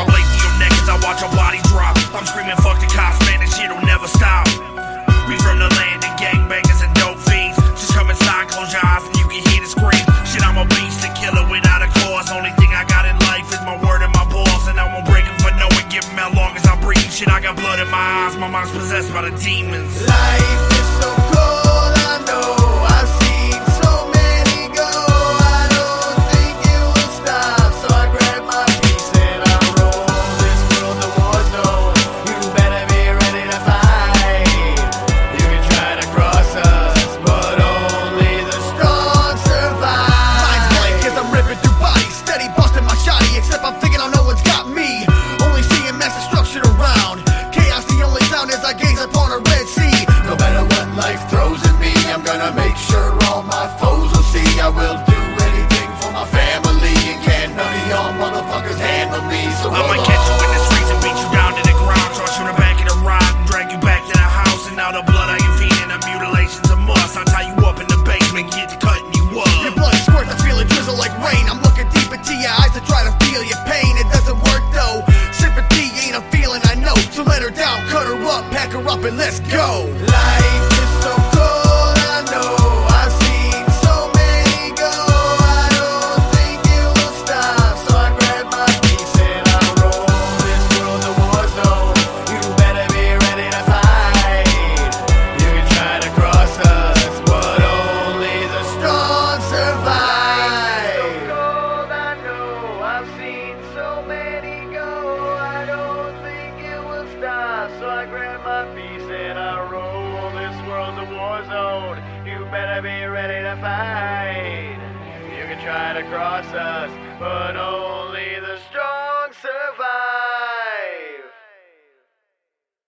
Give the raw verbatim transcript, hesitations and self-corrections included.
blade to your neck as I watch your body drop. I'm screaming fuck the cops, man, this shit'll never stop. We from the land of gangbangers and dope fiends. Just come inside, close your eyes and you can hear the scream. Shit, I'm a beast, a killer without a cause. Only thing I got in life is my word and my balls, and I won't break them for no one. Give them how long as I breathe. Shit, I got blood in my eyes, my mind's possessed by the demons. Life is so cold, I know. I've seen so many go. I don't think it will stop, so I grab my piece and I roll. This world's a war zone. You better be ready to fight. You can try to cross us, but only the strong survive. Mind's blank as I'm ripping through bodies, steady busting my shotty, except I'm thinking on no one's got me. Only seeing mass destruction around. Chaos the only sound as I gaze upon a red sea. No matter what life throws at me, I'm gonna make sure all my foes will see. I will do anything for my family, and can't none of y'all motherfuckers handle me. So I might catch you in the streets and beat you down to the ground, toss you in the back of the ride and drag you back to the house. And now the blood I am feeding, the mutilation's a must. I tie you up in the basement, get to cutting you up. Your blood squirts, I feel it drizzle like rain. I'm looking deep into your eyes to try to feel your pain. It doesn't work though. Sympathy ain't a feeling I know. So let her down, cut her up, pack her up, and let's go. Life is so cold, I know. I've seen so many go. I don't think it will stop, so I grab my piece and I roll. This world's a war zone. You better be ready to fight. You can try to cross us, but only the strong survive. So cold, I know. I've seen so many go. I don't think it will stop, so I grab my piece and I roll. This world's a war zone. You better be ready to fight. You can try to cross us, but only